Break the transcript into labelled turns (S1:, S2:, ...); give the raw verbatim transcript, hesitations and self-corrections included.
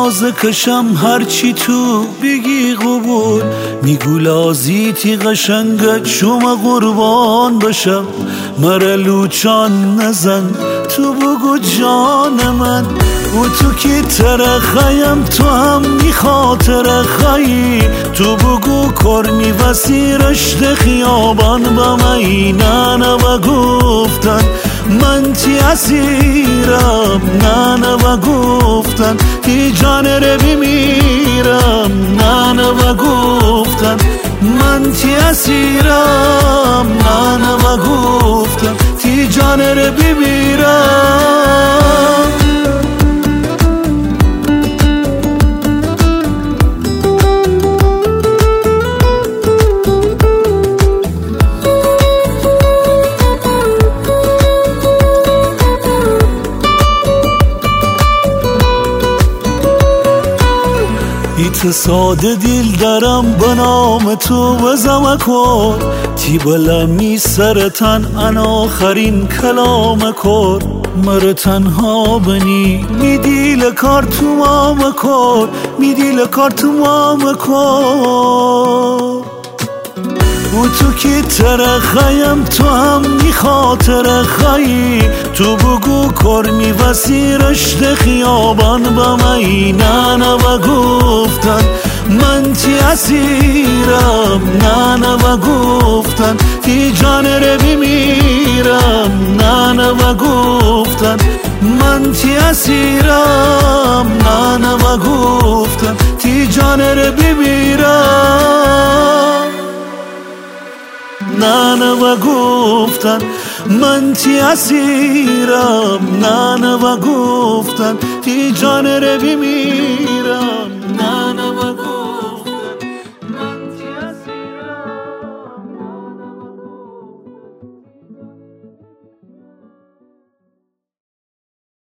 S1: نازه کشم هرچی تو بگی قبول، میگو لازیتی قشنگت شما قربان بشم. مره لوچان نزن تو بگو جان من، و تو که ترخیم تو هم می خاطر خیی. تو بگو کرمی وسی رشت خیابان با می نانه و گفتن من تی اسیرم، نانه و گفتن تی جان رو بمیرم، نانه و گفتن من تی اسیرم، نانه و گفتن تی جان رو بمیرم. ایت ساده دیل دارم به نام تو وزم کن، تی بلمی سرتن ان آخرین کلام کن. مر تنها بنی می دیل کار تو مام کن، می دیل کار تو مام کن. و تو که ترخیم تو هم می خاطر خیی. تو بگو کرمی وسی رشت خیابان با می نانه و گفتن من تی اسیرم، نانه و گفتن تی جان رو بمیرم، نانه و گفتن من تی اسیرم، نانه و گفتن تی جان رو بمیرم، نانه و گفتن من تی اسیرم، نانه و گفتن تی جان رو بمیرم.